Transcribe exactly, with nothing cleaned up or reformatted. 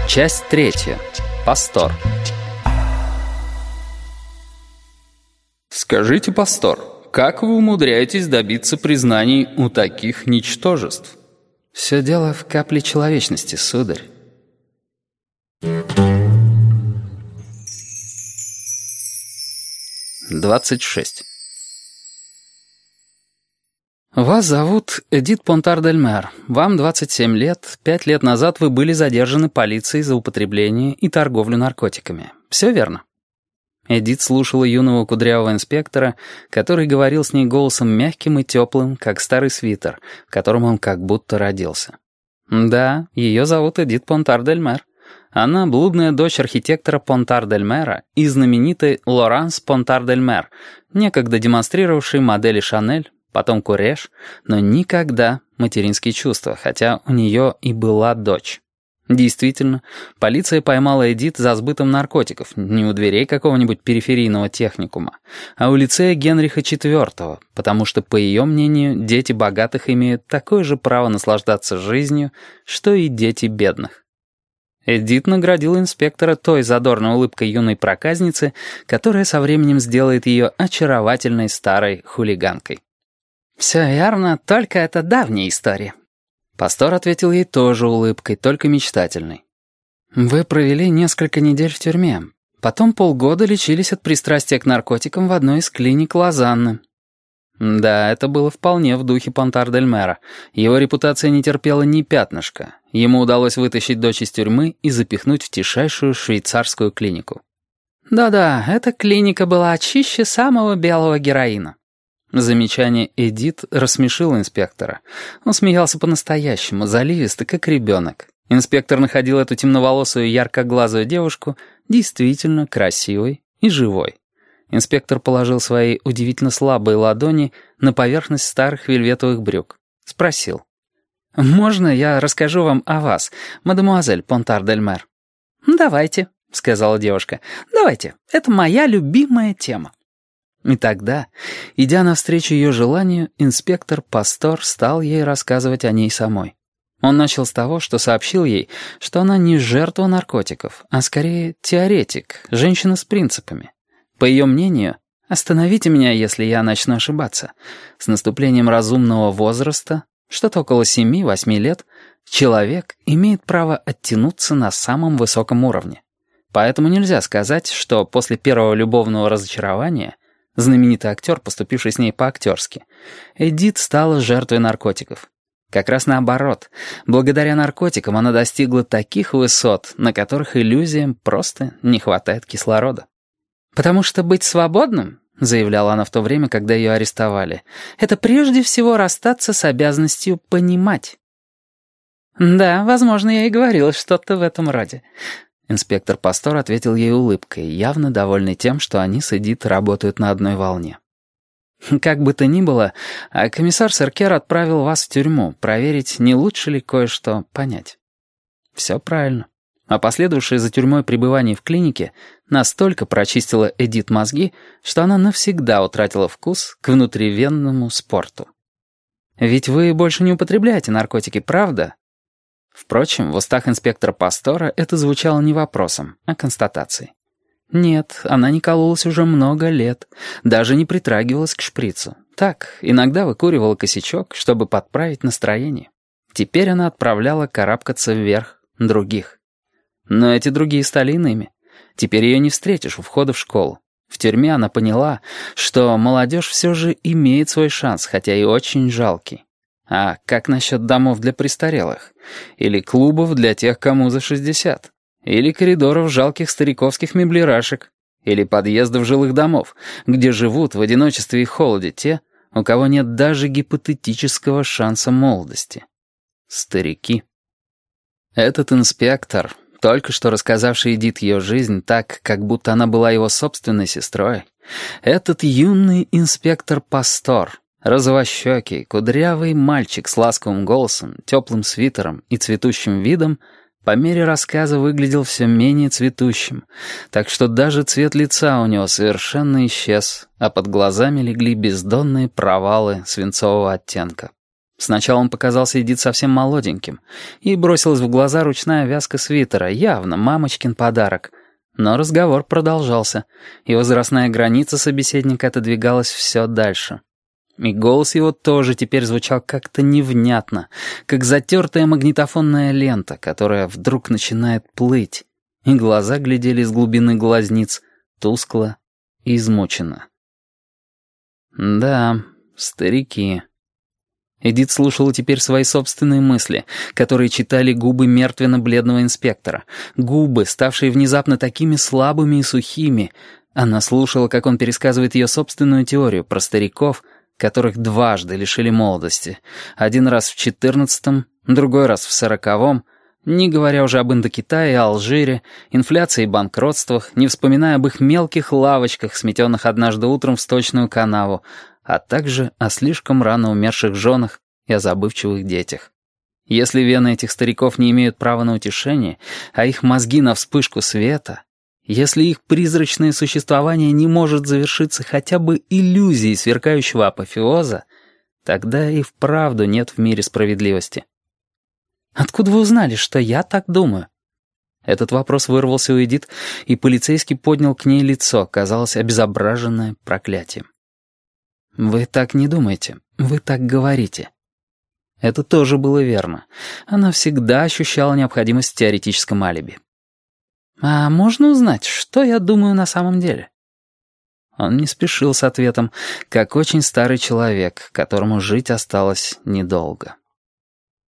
Часть третья. Пастор. Скажите, пастор, как вы умудряетесь добиться признаний у таких ничтожеств? Все дело в капле человечности, сударь. двадцать шесть. Вас зовут Эдит Понтар-дель-Мер. Вам двадцать семь лет. Пять лет назад вы были задержаны полицией за употребление и торговлю наркотиками. Все верно? Эдит слушала юного кудрявого инспектора, который говорил с ней голосом мягким и теплым, как старый свитер, в котором он как будто родился. Да, ее зовут Эдит Понтар-дель-Мер. Она блудная дочь архитектора Понтар-дель-Мера и знаменитой Лоранс Понтар-дель-Мер, некогда демонстрировавшей модели Шанель, потом Курреш, но никогда материнские чувства, хотя у нее и была дочь. Действительно, полиция поймала Эдит за сбытом наркотиков не у дверей какого-нибудь периферийного техникума, а у лицея Генриха четвёртого, потому что, по ее мнению, дети богатых имеют такое же право наслаждаться жизнью, что и дети бедных. Эдит наградила инспектора той задорной улыбкой юной проказницы, которая со временем сделает ее очаровательной старой хулиганкой. «Все верно, только это давняя история». Пастор ответил ей тоже улыбкой, только мечтательной. «Вы провели несколько недель в тюрьме. Потом полгода лечились от пристрастия к наркотикам в одной из клиник Лозанны». Да, это было вполне в духе Понтар-дель-Мера. Его репутация не терпела ни пятнышка. Ему удалось вытащить дочь из тюрьмы и запихнуть в тишайшую швейцарскую клинику. «Да-да, эта клиника была чище самого белого героина». Замечание Эдит рассмешило инспектора. Он смеялся по-настоящему, заливисто, как ребенок. Инспектор находил эту темноволосую, яркоглазую девушку действительно красивой и живой. Инспектор положил свои удивительно слабые ладони на поверхность старых вельветовых брюк. Спросил. «Можно я расскажу вам о вас, мадемуазель Понтар-дель-Мер?» «Давайте», — сказала девушка. «Давайте, это моя любимая тема». И тогда, идя навстречу ее желанию, инспектор-пастор стал ей рассказывать о ней самой. Он начал с того, что сообщил ей, что она не жертва наркотиков, а скорее теоретик, женщина с принципами. По ее мнению, остановите меня, если я начну ошибаться, с наступлением разумного возраста, что-то около семи-восьми лет, человек имеет право оттянуться на самом высоком уровне. Поэтому нельзя сказать, что после первого любовного разочарования знаменитый актер, поступивший с ней по-актерски, Эдит стала жертвой наркотиков. Как раз наоборот. Благодаря наркотикам она достигла таких высот, на которых иллюзиям просто не хватает кислорода. «Потому что быть свободным, — заявляла она в то время, когда ее арестовали, — это прежде всего расстаться с обязанностью понимать». «Да, возможно, я и говорила что-то в этом роде». Инспектор-пастор ответил ей улыбкой, явно довольный тем, что они с Эдит работают на одной волне. «Как бы то ни было, а комиссар Серкер отправил вас в тюрьму, проверить, не лучше ли кое-что понять». «Все правильно». А последовавшее за тюрьмой пребывание в клинике настолько прочистило Эдит мозги, что она навсегда утратила вкус к внутривенному спорту. «Ведь вы больше не употребляете наркотики, правда?» Впрочем, в устах инспектора-пастора это звучало не вопросом, а констатацией. Нет, она не кололась уже много лет, даже не притрагивалась к шприцу. Так, иногда выкуривала косячок, чтобы подправить настроение. Теперь она отправляла карабкаться вверх других. Но эти другие стали иными. Теперь ее не встретишь у входа в школу. В тюрьме она поняла, что молодежь все же имеет свой шанс, хотя и очень жалкий. А как насчет домов для престарелых? Или клубов для тех, кому за шестьдесят? Или коридоров жалких стариковских меблирашек? Или подъездов жилых домов, где живут в одиночестве и холоде те, у кого нет даже гипотетического шанса молодости? Старики. Этот инспектор, только что рассказавший Эдит ее жизнь так, как будто она была его собственной сестрой, этот юный инспектор-пастор, розовощекий, кудрявый мальчик с ласковым голосом, теплым свитером и цветущим видом, по мере рассказа выглядел все менее цветущим, так что даже цвет лица у него совершенно исчез, а под глазами легли бездонные провалы свинцового оттенка. Сначала он показался Эдит совсем молоденьким, и бросилась в глаза ручная вязка свитера, явно мамочкин подарок. Но разговор продолжался, и возрастная граница собеседника отодвигалась все дальше. И голос его тоже теперь звучал как-то невнятно, как затертая магнитофонная лента, которая вдруг начинает плыть, и глаза глядели из глубины глазниц, тускло и измученно. Да, старики. Эдит слушала теперь свои собственные мысли, которые читали губы мертвенно-бледного инспектора, губы, ставшие внезапно такими слабыми и сухими. Она слушала, как он пересказывает ее собственную теорию про стариков, которых дважды лишили молодости. Один раз в четырнадцатом, другой раз в сороковом, не говоря уже об Индокитае и Алжире, инфляции и банкротствах, не вспоминая об их мелких лавочках, сметенных однажды утром в сточную канаву, а также о слишком рано умерших женах и о забывчивых детях. Если вены этих стариков не имеют права на утешение, а их мозги на вспышку света, если их призрачное существование не может завершиться хотя бы иллюзией сверкающего апофеоза, тогда и вправду нет в мире справедливости. «Откуда вы узнали, что я так думаю?» Этот вопрос вырвался у Эдит, и полицейский поднял к ней лицо, казалось, обезображенное проклятием. «Вы так не думаете, вы так говорите». Это тоже было верно. Она всегда ощущала необходимость в теоретическом алиби. «А можно узнать, что я думаю на самом деле?» Он не спешил с ответом, как очень старый человек, которому жить осталось недолго.